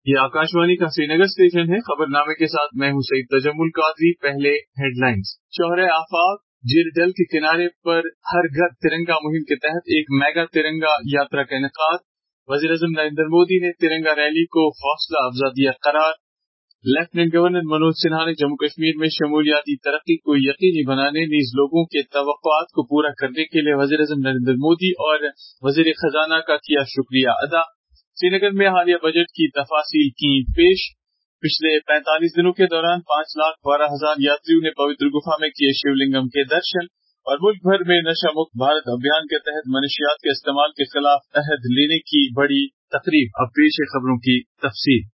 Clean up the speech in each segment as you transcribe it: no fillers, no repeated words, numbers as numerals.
ये आकाशवाणी का श्रीनगर स्टेशन है। खबरनामे के साथ मैं हूं सईद तजम्मुल कादरी। पहले हेडलाइंस। शौहरे आफाक झील डल के किनारे पर हर घर तिरंगा मुहिम के तहत एक मेगा तिरंगा यात्रा का इनेकाद। वज़ीर-ए-आज़म नरेंद्र मोदी ने तिरंगा रैली को हौसला अफजा दिया करार। लेफ्टिनेंट गवर्नर मनोज सिन्हा ने जम्मू कश्मीर में शमूलियाती तरक्की को यकीनी बनाने नीज लोगों के तवक्कुआत को पूरा करने के लिए वज़ीर-ए-आज़म नरेंद्र मोदी और वज़ीर खजाना का किया शुक्रिया अदा। श्रीनगर में हालिया बजट की तफासील की पेश। पिछले 45 दिनों के दौरान 5,12,000 यात्रियों ने पवित्र गुफा में किए शिवलिंगम के दर्शन। और मुल्क भर में नशा मुक्त भारत अभियान के तहत मनशियात के इस्तेमाल के खिलाफ अहद लेने की बड़ी तकरीब। अब पेश है खबरों की तफसील।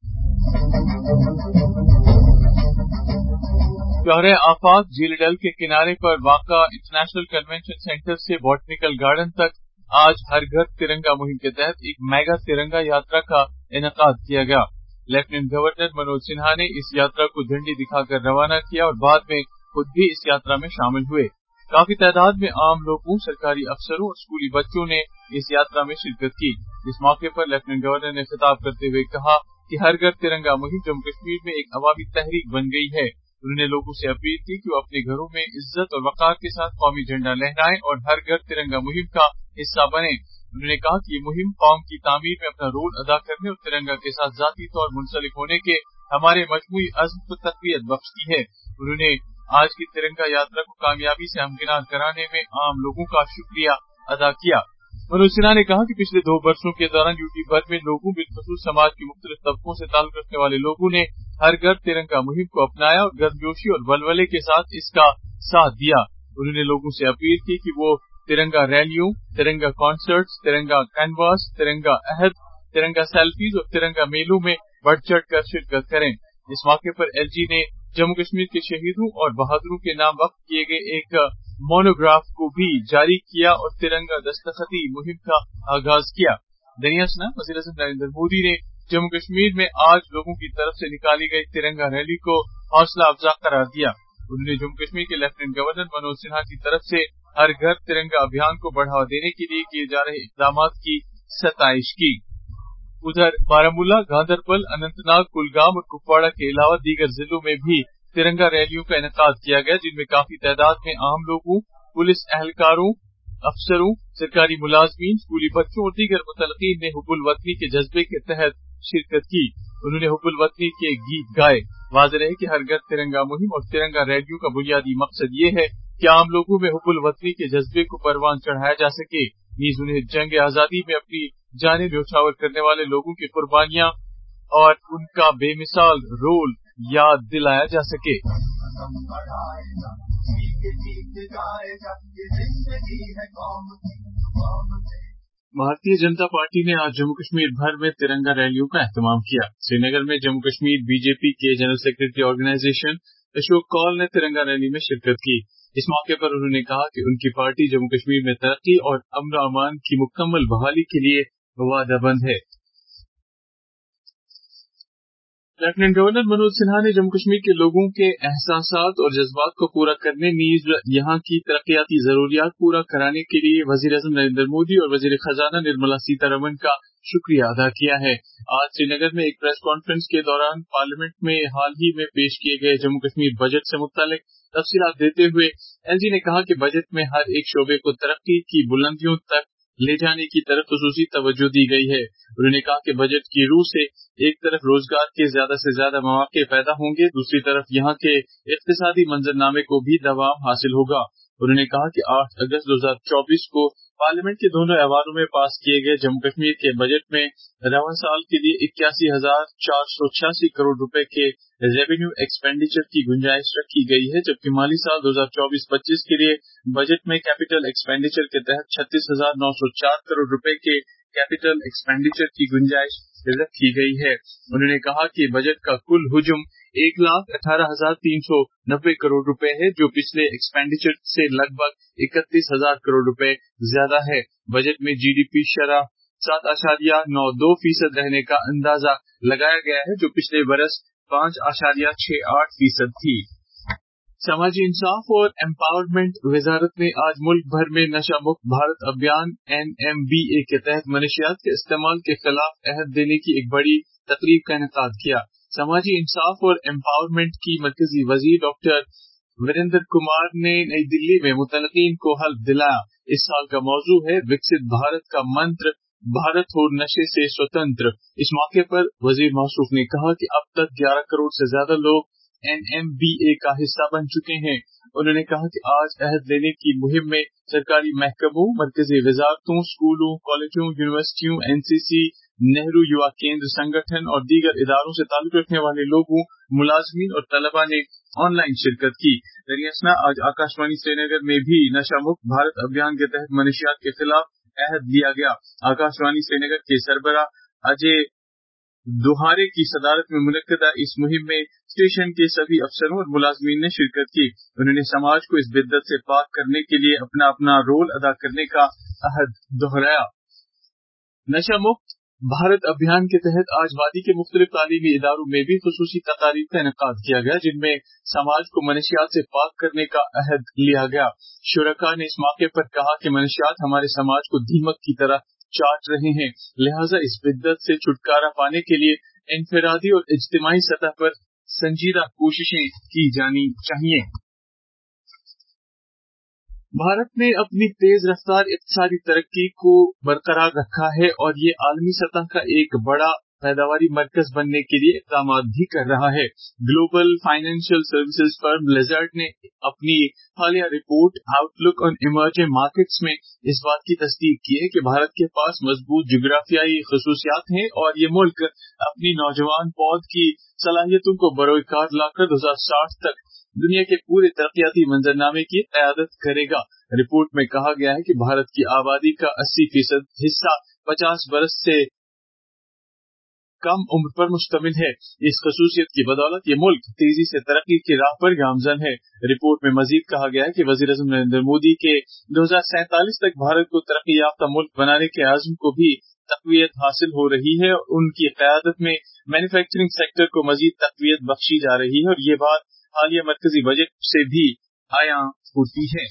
शौहरे आफाक झील डल के किनारे पर वाक़ा इंटरनेशनल कन्वेंशन सेंटर से बॉटनिकल गार्डन तक आज हर घर तिरंगा मुहिम के तहत एक मेगा तिरंगा यात्रा का इनेकाद किया गया। लेफ्टिनेंट गवर्नर मनोज सिन्हा ने इस यात्रा को झंडी दिखाकर रवाना किया और बाद में खुद भी इस यात्रा में शामिल हुए। काफी तादाद में आम लोगों, सरकारी अफसरों और स्कूली बच्चों ने इस यात्रा में शिरकत की। इस मौके पर लेफ्टिनेंट गवर्नर ने खिताब करते हुए कहा कि हर घर तिरंगा मुहिम जम्मू कश्मीर में एक अवामी तहरीक बन गई है। उन्होंने लोगों से अपील की कि वो अपने घरों में इज्जत और वकार के साथ कौमी झंडा लहराएं और हर घर तिरंगा मुहिम का हिस्सा बने। उन्होंने कहा कि ये मुहिम कौम की तामीर में अपना रोल अदा करने और तिरंगा के साथ जाती तौर मुंसलिक होने के हमारे मजमूई अज़्म को तक़वियत बख्शती है। उन्होंने आज की तिरंगा यात्रा को कामयाबी से हमकिनार कराने में आम लोगों का शुक्रिया अदा किया। मनोज सिन्हा ने कहा कि पिछले 2 वर्षों के दौरान यूपी भर में लोगों, बिलखुसूस समाज के मुख्तलिफ तबकों से ताल्लुक रखने वाले लोगों ने हर घर तिरंगा मुहिम को अपनाया और गर्मजोशी और वलवले के साथ इसका साथ दिया। उन्होंने लोगों से अपील की कि वो तिरंगा रैलियों, तिरंगा कॉन्सर्ट्स, तिरंगा कैनवास, तिरंगा अहद, तिरंगा सेल्फीज और तिरंगा मेलों में बढ़ चढ़ कर शिरकत करें। इस मौके पर एलजी ने जम्मू कश्मीर के शहीदों और बहादुरों के नाम वक्फ किए गए एक मोनोग्राफ को भी जारी किया और तिरंगा दस्तखती मुहिम का आगाज किया। दनिया सुना, वज़ीर-ए-आज़म नरेंद्र मोदी ने जम्मू कश्मीर में आज लोगों की तरफ से निकाली गई तिरंगा रैली को हौसला अफजा करार दिया। उन्होंने जम्मू कश्मीर के लेफ्टिनेंट गवर्नर मनोज सिन्हा की तरफ से हर घर तिरंगा अभियान को बढ़ावा देने के लिए किए जा रहे इकदाम की सताइश की। उधर बारामूला, गांधरबल, अनंतनाग, कुलगाम और कुपवाड़ा के अलावा दीगर जिलों में भी तिरंगा रैलियों का इनेकाद किया गया, जिनमें काफी तादाद में आम लोगों, पुलिस एहलकारों, अफसरों, सरकारी मुलाजमीन, स्कूली बच्चों और दीगर मुतलकीन ने हुब्बुल वतनी के जज्बे के तहत शिरकत की। उन्होंने हुब्बुल वतनी के गीत गाए। वाज़ेह है कि हर घर तिरंगा मुहिम और तिरंगा रैलियों का बुनियादी मकसद ये है कि आम लोगों में हुब्बुल वतनी के जज्बे को परवान चढ़ाया जा सके। नीज उन्हें जंग आजादी में अपनी जानें न्यौछावर करने वाले लोगों की कुर्बानियां और उनका बेमिसाल रोल याद दिलाया जा सके। भारतीय जनता पार्टी ने आज जम्मू कश्मीर भर में तिरंगा रैलियों का एहतमाम किया। श्रीनगर में जम्मू कश्मीर बीजेपी के general secretary organisation Ashok Kaul ने तिरंगा रैली में शिरकत की। इस मौके पर उन्होंने कहा कि उनकी पार्टी जम्मू कश्मीर में तरक्की और अमन अमान की मुकम्मल बहाली के लिए वादाबंद है। लेफ्टिनेंट गवर्नर मनोज सिन्हा ने जम्मू कश्मीर के लोगों के एहसासात और जज्बात को पूरा करने नीज यहां की तरक्याती जरूरियात पूरा कराने के लिए वज़ीर-ए-आज़म नरेंद्र मोदी और वज़ीर खजाना निर्मला सीतारमण का शुक्रिया अदा किया है। आज श्रीनगर में एक प्रेस कॉन्फ्रेंस के दौरान पार्लियामेंट में हाल ही में पेश किए गए जम्मू कश्मीर बजट से मुतालिक तफसीलात देते हुए एलजी ने कहा कि बजट में हर एक शोबे को तरक्की की बुलंदियों तक ले जाने की तरफ खुसूसी तवज्जो दी गई है। उन्होंने कहा कि बजट की रूह से एक तरफ रोजगार के ज्यादा से ज्यादा मौके पैदा होंगे, दूसरी तरफ यहाँ के इक्तिसादी मंजरनामे को भी दवाम हासिल होगा। उन्होंने कहा कि 8 अगस्त 2024 को पार्लियामेंट के दोनों ऐवानों में पास किए गए जम्मू कश्मीर के बजट में रवां साल के लिए 81,486 करोड़ रुपए के रेवेन्यू एक्सपेंडिचर की गुंजाइश रखी गई है, जबकि माली साल 2024-25 के लिए बजट में कैपिटल एक्सपेंडिचर के तहत 36,904 करोड़ रुपए के कैपिटल एक्सपेंडिचर की गुंजाइश रखी गई है। उन्होंने कहा कि बजट का कुल हुजूम 1,18,390 करोड़ रुपए है, जो पिछले एक्सपेंडिचर से लगभग 31,000 करोड़ रुपए ज्यादा है। बजट में जीडीपी शरह 7.92% रहने का अंदाजा लगाया गया है, जो पिछले बरस 5.68% थी। समाजी इंसाफ और एम्पावरमेंट वजारत ने आज मुल्क भर में नशा मुक्त भारत अभियान NMBA के तहत मनशियात के इस्तेमाल के खिलाफ अहद देने की एक बड़ी तकरीब का इनेकाद किया। समाजी इंसाफ और एम्पावरमेंट की मरकजी वजीर डॉक्टर वीरेंद्र कुमार ने नई दिल्ली में मुतलकीन को हल्फ दिलाया। इस साल का मौजू है विकसित भारत का मंत्र, भारत हो नशे से स्वतंत्र। इस मौके पर वजीर मौसूफ ने कहा कि अब तक 11 करोड़ से ज्यादा लोग NMBA का हिस्सा बन चुके हैं। उन्होंने कहा कि आज अहद लेने की मुहिम में सरकारी महकमों, मरकजी वजारतों, स्कूलों, कॉलेजों, यूनिवर्सिटियों, NCC, नेहरू युवा केंद्र संगठन और दीगर इदारों से ताल्लुक रखने वाले लोगों, मुलाजमीन और तलबा ने ऑनलाइन शिरकत की। दरियासना आज आकाशवाणी श्रीनगर में भी नशा मुक्त भारत अभियान के तहत मनशियात के खिलाफ अहद लिया गया। आकाशवाणी श्रीनगर के सरबरा अजय दुहारे की सदारत में मुनक्किदा इस मुहिम में स्टेशन के सभी अफसरों और मुलाजमीन ने शिरकत की। उन्होंने समाज को इस बिद्दत से पाक करने के लिए अपना अपना रोल अदा करने का अहद दोहराया। नशा मुक्त भारत अभियान के तहत आज वादी के मुख्तलिफ तालीमी इदारों में भी खुसूसी तकारीब का इनेकाद किया गया, जिनमें समाज को मनशियात से पाक करने का अहद लिया गया। शुरका ने इस मौके पर कहा कि मनशियात हमारे समाज को दीमक की तरह चाट रहे हैं, लिहाजा इस बिद्दत से छुटकारा पाने के लिए इनफरादी और इज्तिमाई सतह पर संजीदा कोशिशें की जानी चाहिए। भारत ने अपनी तेज रफ्तार इक्तिसादी तरक्की को बरकरार रखा है और ये आलमी सतह का एक बड़ा पैदावारी मरकज बनने के लिए इक़दाम भी कर रहा है। Global financial services firm Lazard ने अपनी हालिया report outlook on emerging markets में इस बात की तस्दीक की है कि भारत के पास मजबूत जुग्राफियाई खसूसियात हैं और ये मुल्क अपनी नौजवान पौध की सलाहियतों को बरोकार लाकर 2060 तक दुनिया के पूरे तरक्याती मंजरनामे की क़यादत करेगा। रिपोर्ट में कहा गया है कि भारत की आबादी का 80% हिस्सा 50 बरस से कम उम्र पर मुश्तमिल है। इस खसूसियत की बदौलत ये मुल्क तेजी से तरक्की की राह पर गामजन है। रिपोर्ट में मजीद कहा गया है कि वजीर आज़म नरेंद्र मोदी के 2047 तक भारत को तरक्की याफ्ता मुल्क बनाने के आज़म को भी तक़वियत हासिल हो रही है और उनकी क़यादत में मैन्युफैक्चरिंग सेक्टर को मजीद तक़वियत बख्शी जा रही है और ये बात हालिया मरकजी बजट से भी आया होती है।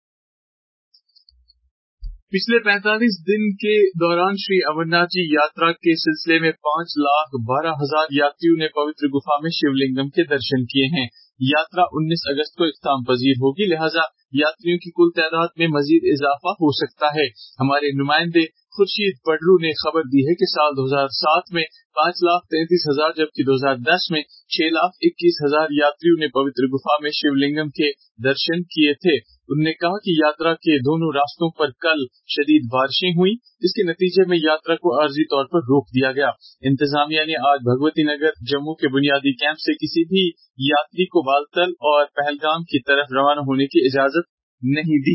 पिछले 45 दिन के दौरान श्री अमरनाथ जी यात्रा के सिलसिले में 5,12,000 यात्रियों ने पवित्र गुफा में शिवलिंगम के दर्शन किए हैं। यात्रा 19 अगस्त को इख्तिताम पजीर होगी, लिहाजा यात्रियों की कुल तादाद में मजीद इजाफा हो सकता है। हमारे नुमाइंदे खुर्शीद पडरू ने खबर दी है कि साल 2007 में 5,33,000 जबकि 2010 में 6,21,000 यात्रियों ने पवित्र गुफा में शिवलिंगम के दर्शन किए थे। उन्होंने कहा कि यात्रा के दोनों रास्तों पर कल शदीद बारिशें हुई, जिसके नतीजे में यात्रा को आर्जी तौर पर रोक दिया गया। इंतजामिया ने आज भगवती नगर जम्मू के बुनियादी कैंप से किसी भी यात्री को बालतल और पहलगाम की तरफ रवाना होने की इजाजत नहीं दी।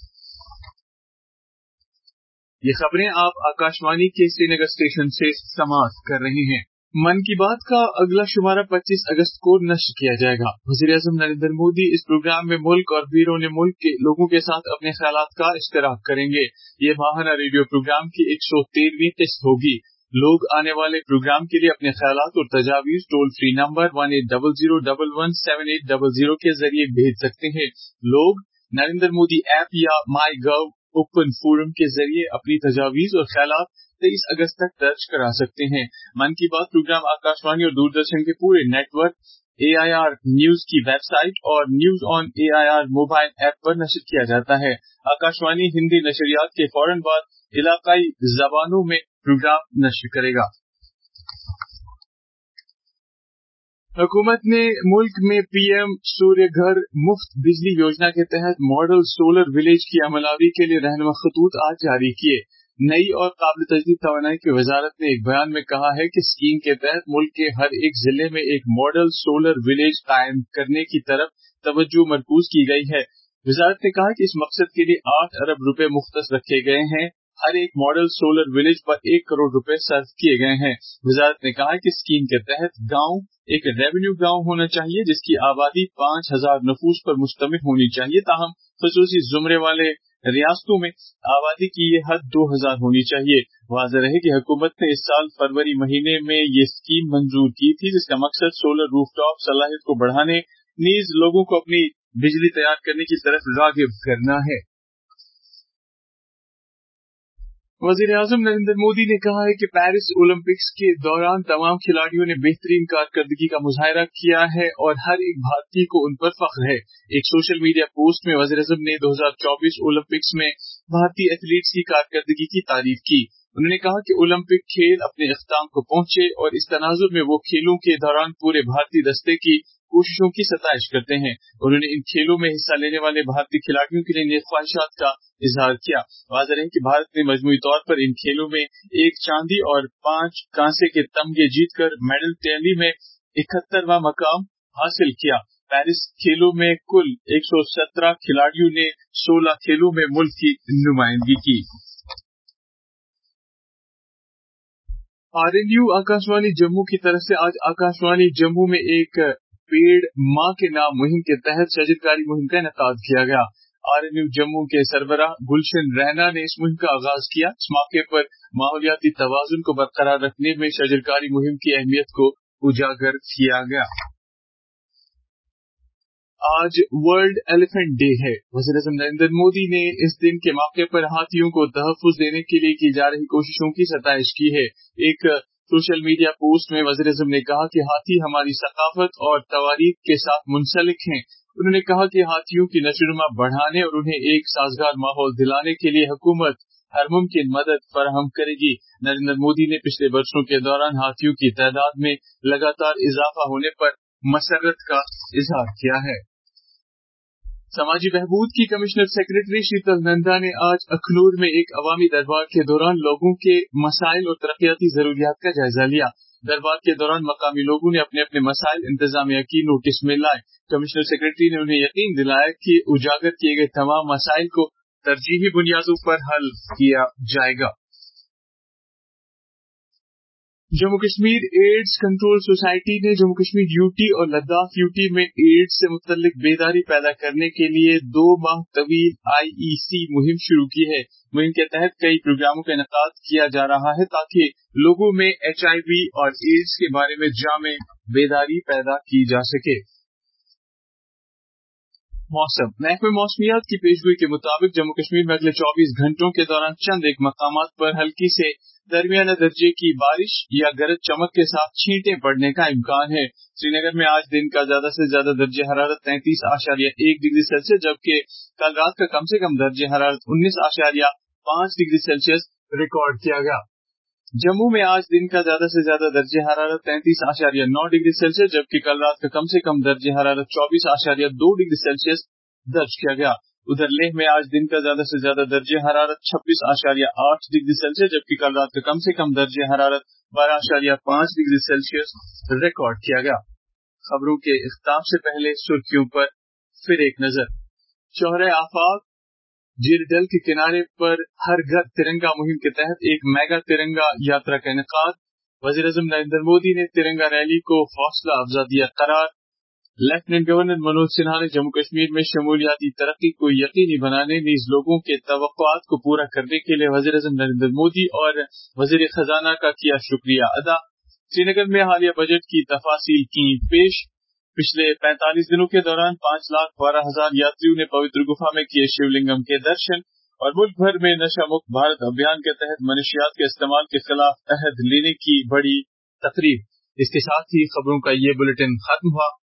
ये खबरें आप आकाशवाणी के श्रीनगर स्टेशन से समाप्त कर रहे हैं। मन की बात का अगला शुमारा 25 अगस्त को नश्र किया जाएगा। वज़ीर-ए-आज़म नरेंद्र मोदी इस प्रोग्राम में मुल्क और बैरून मुल्क के लोगों के साथ अपने ख्यालात का इश्तराक करेंगे। ये माहाना रेडियो प्रोग्राम की 113वीं किस्त होगी। लोग आने वाले प्रोग्राम के लिए अपने ख्यालात और तजावीज़ टोल फ्री नंबर 1800117800 के जरिए भेज सकते हैं। लोग नरेंद्र मोदी ऐप या माई गव ओपन फोरम के जरिए अपनी तजावीज़ और ख्यालात 23 अगस्त तक दर्ज करा सकते हैं। मन की बात प्रोग्राम आकाशवाणी और दूरदर्शन के पूरे नेटवर्क, AIR न्यूज की वेबसाइट और news on AIR mobile app पर नशर किया जाता है। आकाशवाणी हिंदी नशरियात के फौरन बाद इलाकाई जबानों में प्रोग्राम नशर करेगा। हुकूमत ने मुल्क में PM सूर्य घर मुफ्त बिजली योजना के तहत मॉडल सोलर विलेज की अमलावरी के लिए रहनुमा खतूत आज जारी किए। नई और काबिल तजदीद तवानाई की वजारत ने एक बयान में कहा है कि स्कीम के तहत मुल्क के हर एक जिले में एक मॉडल सोलर विलेज कायम करने की तरफ तवज्जो मरकूज की गई है। वजारत ने कहा कि इस मकसद के लिए 8 अरब रुपए मुख्तस रखे गए हैं। हर एक मॉडल सोलर विलेज पर 1 करोड़ रुपए सर्व किए गए हैं। वजारत ने कहा कि स्कीम के तहत गांव एक रेवेन्यू गांव होना चाहिए जिसकी आबादी 5,000 नफूस पर मुश्तमिल होनी चाहिए। ताहम खसूसी जुमरे वाले रियासतों में आबादी की ये हद 2,000 होनी चाहिए। वाज़ेह रहे कि हुकूमत ने इस साल फरवरी महीने में ये स्कीम मंजूर की थी, जिसका मकसद सोलर रूफटॉप सलाहियत को बढ़ाने, नीज लोगों को अपनी बिजली तैयार करने की तरफ राग़िब करना है। वज़ीर आज़म नरेंद्र मोदी ने कहा है कि पेरिस ओलंपिक्स के दौरान तमाम खिलाड़ियों ने बेहतरीन कारकर्दगी का मुजाहरा किया है और हर एक भारतीय को उन पर फख्र है। एक सोशल मीडिया पोस्ट में वज़ीर आज़म ने 2024 ओलंपिक्स में भारतीय एथलीट्स की कारकर्दगी की तारीफ की। उन्होंने कहा कि ओलंपिक खेल अपने इख्तिताम को पहुंचे और इस तनाजुर में वो खेलों के दौरान पूरे भारतीय दस्ते की कोशिशों की सताइश करते हैं। उन्होंने इन खेलों में हिस्सा लेने वाले भारतीय खिलाड़ियों के लिए नेक ख्वाहिशात का इजहार किया। वाज़ेह है कि भारत ने मजमूई तौर पर इन खेलों में 1 चांदी और 5 कांसे के तमगे जीतकर मेडल टैली में 71वां मकाम हासिल किया। पेरिस खेलों में कुल 117 खिलाड़ियों ने 16 खेलों में मुल्क की नुमाइंदगी की। RNU आकाशवाणी जम्मू की तरफ से आज आकाशवाणी जम्मू में एक पेड़ माँ के नाम मुहिम के तहत शजरकारी मुहिम का इनेकाद किया गया। RNU जम्मू के सरबराह गुलशन रैना ने इस मुहिम का आगाज किया। इस मौके पर माहौलियाती तवाजुन को बरकरार रखने में शजरकारी मुहिम की अहमियत को उजागर किया गया। आज वर्ल्ड एलिफेंट डे है। वज़ीर आज़म नरेंद्र मोदी ने इस दिन के मौके पर हाथियों को तहफ़्फ़ुज़ देने के लिए की जा रही कोशिशों की सताइश की है। एक सोशल मीडिया पोस्ट में वज़ीर आज़म ने कहा कि हाथी हमारी सकाफत और तवारीख के साथ मुंसलिक हैं। उन्होंने कहा कि हाथियों की नशोनुमा बढ़ाने और उन्हें एक साजगार माहौल दिलाने के लिए हुकूमत हर मुमकिन मदद फराहम करेगी। नरेंद्र मोदी ने पिछले वर्षों के दौरान हाथियों की तादाद में लगातार इजाफा होने पर मसरत का इजहार किया है। समाजी बहबूद की कमिश्नर सेक्रेटरी शीतल नंदा ने आज अखनूर में एक अवामी दरबार के दौरान लोगों के मसाइल और तरक्याती जरूरियात का जायजा लिया। दरबार के दौरान मकामी लोगों ने अपने अपने मसाइल इंतजामिया की नोटिस में लाए। कमिश्नर सेक्रेटरी ने उन्हें यकीन दिलाया कि उजागर किए गए तमाम मसाइल को तरजीही बुनियादों पर हल किया जाएगा। Jammu Kashmir AIDS control society ने जम्मू कश्मीर यूटी और लद्दाख यूटी में एड्स से मुतल्लिक बेदारी पैदा करने के लिए 2 माह तवील IEC मुहिम शुरू की है। मुहिम के तहत कई प्रोग्रामों का इनेकाद किया जा रहा है ताकि लोगों में HIV और एड्स के बारे में जामे बेदारी पैदा की जा सके। मौसम महकमे मौसमियात की पेशगोई के मुताबिक जम्मू कश्मीर में अगले 24 घंटों के दौरान चंद एक मकामात पर हल्की से दरमियाना दर्जे की बारिश या गरज चमक के साथ छींटें पड़ने का इम्कान है। श्रीनगर में आज दिन का ज्यादा से ज्यादा दर्जे हरारत 33.1 डिग्री सेल्सियस जबकि कल रात का कम से कम दर्जे हरारत 19.5 डिग्री सेल्सियस रिकॉर्ड किया गया। जम्मू में आज दिन का ज्यादा से ज्यादा दर्जे हरारत 33.9 डिग्री सेल्सियस जबकि कल रात का कम से कम दर्जे हरारत 24.2 डिग्री सेल्सियस दर्ज किया गया। उधर लेह में आज दिन का ज्यादा से ज्यादा दर्जे हरारत 26.8 डिग्री सेल्सियस जबकि कल रात का कम से कम दर्जे हरारत 12.5 डिग्री सेल्सियस रिकॉर्ड किया गया। खबरों के इख्तिताम से पहले सुर्खियों पर फिर एक नजर। शोहरे आफाक झील के किनारे पर हर घर तिरंगा मुहिम के तहत एक मेगा तिरंगा यात्रा का इनेकाद। वज़ीर आज़म नरेंद्र मोदी ने तिरंगा रैली को हौसला अफजा दिया करार। लेफ्टिनेंट गवर्नर मनोज सिन्हा ने जम्मू कश्मीर में शमूलियाती तरक्की को यकीनी बनाने नीज लोगों के तवक्कुआत को पूरा करने के लिए वज़ीर आज़म नरेंद्र मोदी और वज़ीर खजाना का किया शुक्रिया अदा। श्रीनगर में हालिया बजट की तफासील की पेश। पिछले 45 दिनों के दौरान 5,12,000 यात्रियों ने पवित्र गुफा में किए शिवलिंगम के दर्शन। और मुल्क भर में नशा मुक्त भारत अभियान के तहत मनशियात के इस्तेमाल के खिलाफ अहद लेने की बड़ी तकरीब। इसके साथ ही खबरों का ये बुलेटिन खत्म हुआ।